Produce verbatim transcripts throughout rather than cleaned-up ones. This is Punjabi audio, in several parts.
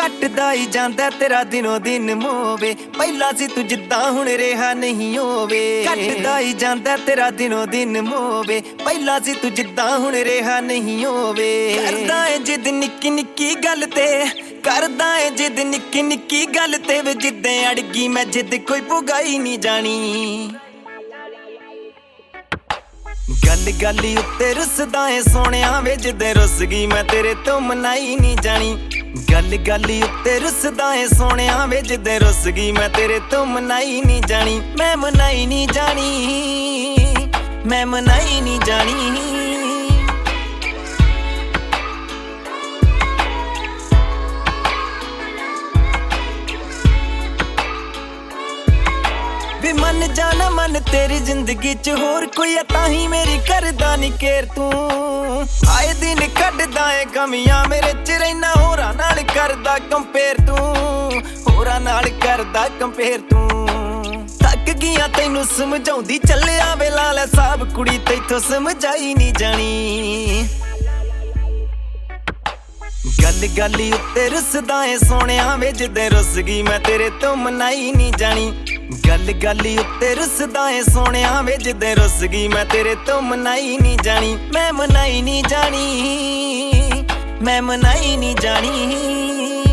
ਘਟਦਾ ਹੀ ਜਾਂਦਾ ਤੇਰਾ ਦਿਨੋਂ ਦਿਨ ਮੋਵੇ, ਪਹਿਲਾਂ ਸੀ ਤੂੰ ਜਿੱਦਾਂ ਹੁਣ ਰਿਹਾ ਨਹੀਂ ਹੋਵੇ। ਘਟਦਾ ਹੀ ਜਾਂਦਾ ਤੇਰਾ ਦਿਨੋਂ ਦਿਨ ਮੋਵੇ, ਪਹਿਲਾਂ ਸੀ ਤੂੰ ਜਿੱਦਾਂ ਹੁਣ ਰਿਹਾ ਨਹੀਂ ਹੋਵੇ। ਕਰਦਾ ਏ ਜਿੱਦ ਨਿੱਕੀ ਨਿੱਕੀ ਗੱਲ ਤੇ, ਕਰਦਾ ਏ ਜਿੱਦ ਨਿੱਕੀ ਨਿੱਕੀ ਗੱਲ ਤੇ ਵੇ ਜਿੱਦਾਂ ਅੜ ਗਈ ਮੈਂ ਜਿੱਦ ਕੋਈ ਪੁਗਾਈ ਨਹੀਂ ਜਾਣੀ। ਗੱਲ ਗੱਲ ਉੱਤੇ ਰੁੱਸਦਾ ਏ ਸੋਹਣਿਆ ਵੇ ਜਿੱਦੇ ਰੁੱਸ ਗਈ ਮੈਂ ਤੇਰੇ ਤੋਂ ਮਨਾਈ ਨਹੀਂ ਜਾਣੀ। ਗੱਲ ਗੱਲ ਉੱਤੇ ਰੁੱਸਦਾ ਏ ਸੋਹਣਿਆ ਵੇ ਜਿੱਦੇ ਰੁੱਸ ਗਈ ਮੈਂ ਤੇਰੇ ਤੋਂ ਮਨਾਈ ਨਹੀਂ ਜਾਣੀ। ਮੈਂ ਮਨਾਈ ਨਹੀਂ ਜਾਣੀ, ਮੈਂ ਮਨਾਈ ਨਹੀਂ ਜਾਣੀ। ਵੇ ਮਨ ਜਾਣਾ ਮਨ ਤੇਰੀ ਜ਼ਿੰਦਗੀ ਚ ਹੋਰ ਕੋਈ ਆ ਤਾਂ ਹੀ ਮੇਰੀ ਕਰਦਾ ਨੀ ਕੇਰ ਤੂੰ। ਆਏ ਦਿਨ ਕੱਢਦਾ ਏ ਕਮੀਆਂ ਮੇਰੇ ਚ ਰਹਿਣਾ ਹੋਰਾਂ ਨਾਲ ਕਰਦਾ ਕੰਪੇਅਰ ਤੂੰ, ਹੋਰਾਂ ਨਾਲ ਕਰਦਾ ਕੰਪੇਅਰ ਤੂੰ। ਥੱਕ ਗਈਆਂ ਤੈਨੂੰ ਸਮਝਾਉਂਦੀ ਚੱਲਿਆ ਵੇ ਲਾ ਲੈ ਸਾਬ ਕੁੜੀ ਤੈਥੋਂ ਸਮਝਾਈ ਨੀ ਜਾਣੀ। ਗੱਲ ਗੱਲ ਉੱਤੇ ਰੁੱਸਦਾ ਏ ਸੋਹਣਿਆ ਵੇ ਜਿੱਦੇ ਰੁੱਸ ਗਈ ਮੈਂ ਤੇਰੇ ਤੋਂ ਮਨਾਈ ਨਹੀਂ ਜਾਣੀ। ਗੱਲ ਗੱਲ ਉੱਤੇ ਰੁੱਸਦਾ ਏ ਸੋਹਣਿਆ ਵੇ ਜਿੱਦੇ ਰੁੱਸ ਗਈ ਮੈਂ ਤੇਰੇ ਤੋਂ ਮਨਾਈ ਨਹੀਂ ਜਾਣੀ। ਮੈਂ ਮਨਾਈ ਨਹੀਂ ਜਾਣੀ, ਮੈਂ ਮਨਾਈ ਨਹੀਂ ਜਾਣੀ।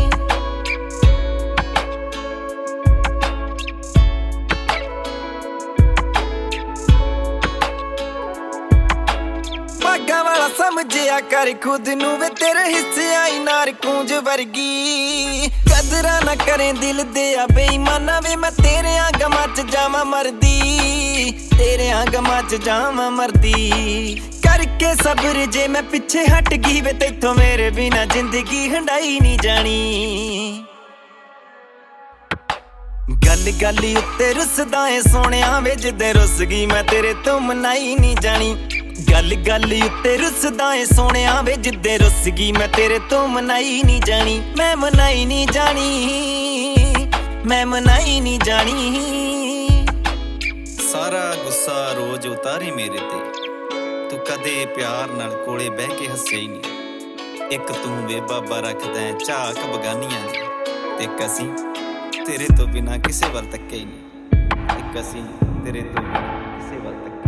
ਭਾਗਾਂ ਵਾਲਾ ਸਮਝਿਆ ਕਰ ਖੁਦ ਨੂੰ ਵੇ ਤੇਰੇ ਹਿੱਸੇ ਆਈ ਨਾਰ ਕੂੰਜ ਵਰਗੀ। ਕਦਰਾਂ ਨਾ ਕਰੇ ਦਿਲ ਦੇ ਆ ਬੇਈਮਾਨਾ ਵੇ ਮੈਂ ਤੇਰਿਆਂ ਗਮਾਂ ਚ ਜਾਵਾਂ ਮਰਦੀ, ਤੇਰਿਆਂ ਗਮਾਂ ਚ ਜਾਵਾਂ ਮਰਦੀ। ਕਰਕੇ ਸਬਰ ਜੇ ਮੈਂ ਪਿੱਛੇ ਹਟ ਗਈ ਵੇ ਤੈਥੋਂ ਮੇਰੇ ਬਿਨਾ ਜ਼ਿੰਦਗੀ ਹੰਡਾਈ ਨਹੀਂ ਜਾਣੀ। ਗੱਲ ਗੱਲ ਉੱਤੇ ਰੁੱਸਦਾ ਏ ਸੋਹਣਿਆ ਵੇ ਜਿੱਦੇ ਰੁੱਸ ਗਈ ਮੈਂ ਤੇਰੇ ਤੋਂ ਮਨਾਈ ਨਹੀਂ ਜਾਣੀ। ਗੱਲ ਗੱਲ ਉੱਤੇ ਰੁੱਸਦਾ ਏ ਸੋਹਣਿਆ ਵੇ ਜਿੱਦੇ ਰੁੱਸ ਗਈ ਮੈਂ ਤੇਰੇ ਤੋਂ ਮਨਾਈ ਨਹੀਂ ਜਾਣੀ। ਮੈਂ ਮਨਾਈ ਨਹੀਂ ਜਾਣੀ, ਮੈਂ ਮਨਾਈ ਨਹੀਂ ਜਾਣੀ। ਸਾਰਾ ਗੁੱਸਾ ਰੋਜ਼ ਉਤਾਰੀ ਮੇਰੇ ਤੇ, ਤੂੰ ਕਦੇ ਪਿਆਰ ਨਾਲ ਕੋਲੇ ਬਹਿ ਕੇ ਹੱਸਿਆ ਹੀ ਨਹੀਂ। ਇੱਕ ਤੂੰ ਵੇ ਬਾਬਾ ਰੱਖਦਾ ਹੈ ਝਾਕ ਬਗਾਨੀਆਂ ਦੀ, ਤੇ ਇੱਕ ਅਸੀਂ ਤੇਰੇ ਤੋਂ ਬਿਨਾਂ ਕਿਸੇ ਵੱਲ ਤੱਕਿਆ ਹੀ ਨਹੀਂ। ਇੱਕ ਅਸੀਂ ਤੇਰੇ ਤੋਂ ਬਿਨਾਂ ਕਿਸੇ ਵੱਲ ਤੱਕਿਆ